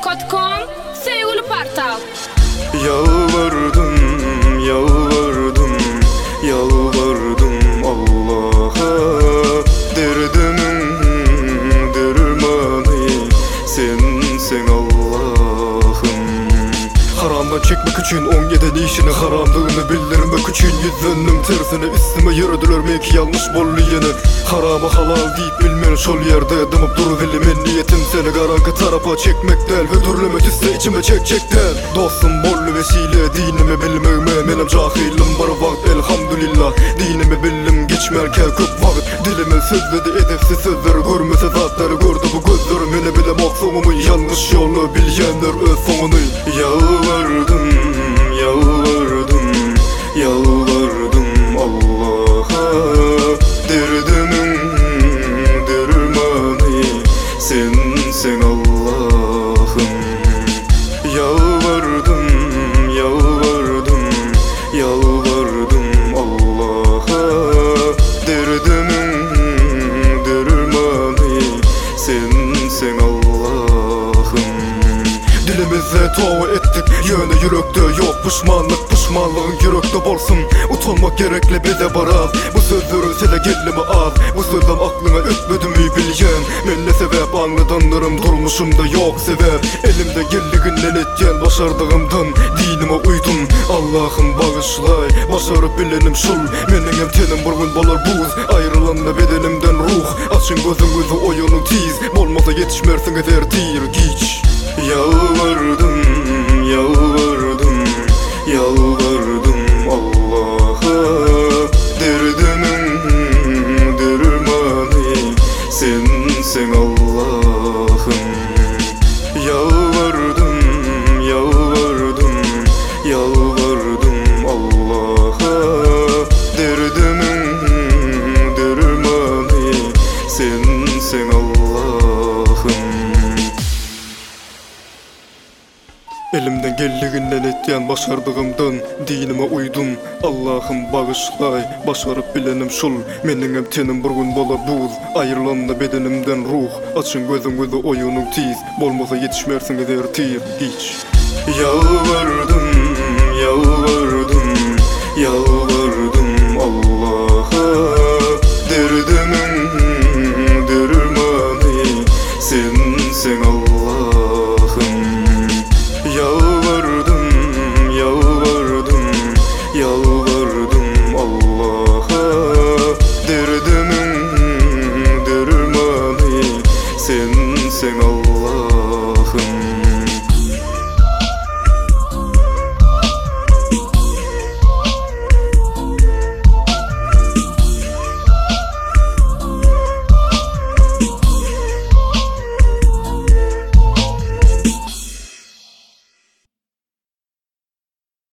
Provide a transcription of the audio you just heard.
gmail.com Sevgili portal. Yalvardım, yalvardım, yalvardım Allah'a. Derdimin dermanı sensin Allah'ım. Haramdan çekmek için 17 işini haramlığını bildirmek için yüzünüm tersine üstüme yürüdüler meki yanlış bolluyeni. Haramı halal deyip bilmen şol yerde dımıp duru velimin niyetim seni karanlık tarafa çekmek del ve türlemek iste içime çekecek del. Dostum bollu vesile dinimi bilmeme benim cahilim var vakt elhamdülillah. Dinimi bildim geçmerken köp vakt dilime sözledi edepsiz sözler görmese zatları gördü bu gözlerim yine bile maksumumun yanlış yolu bilyenler öz sonunu. Yalvardım, yalvardım, yalvardım Allah'a. Derdimin dermanı sensin Allah'ım. Yalvardım, yalvardım, yalvardım Allah'a. Derdimin dermanı sensin Allah'ım. Dilimize tova ettik yöne yürekte yok pişmanlık. Pişmanlığın yürekte bolsun utanmak gerekli bir de baraz. Bu sözlerin sele gelimi az. Bu sözden aklına ötmedim mi bilgen. Men ne sebep anladanlarım durmuşumda yok sebep. Elimde gelliğinden etken başardığımdan dinime uydum. Allah'ım bağışlay başarıp bilenim şul. Menin hem tenim bir gün bolar buz. Ayrılanla bedenimden ruh. Açın gözünüzü oyunu tiz. Olmasa yetişmersin ezer tir giç. Yalvardım, yalvardım, yalvardım Allah'a. Derdimin dermanı sensin Allah'ım. Yalvardım, yalvardım, yalvardım Allah'a. Derdimin dermanı sensin Allah'ım. Elimden geldiğinden etken başardığımdan dinime uydum. Allah'ım bağışlay başarıp bilenim şul. Menin hem tenim bir gün bolar buz. Ayrılanla bedenimden ruh. Açın gözünüzü oyunun tiz. Bolmasa yetişmersin ezer tir hiç. Yalvardım,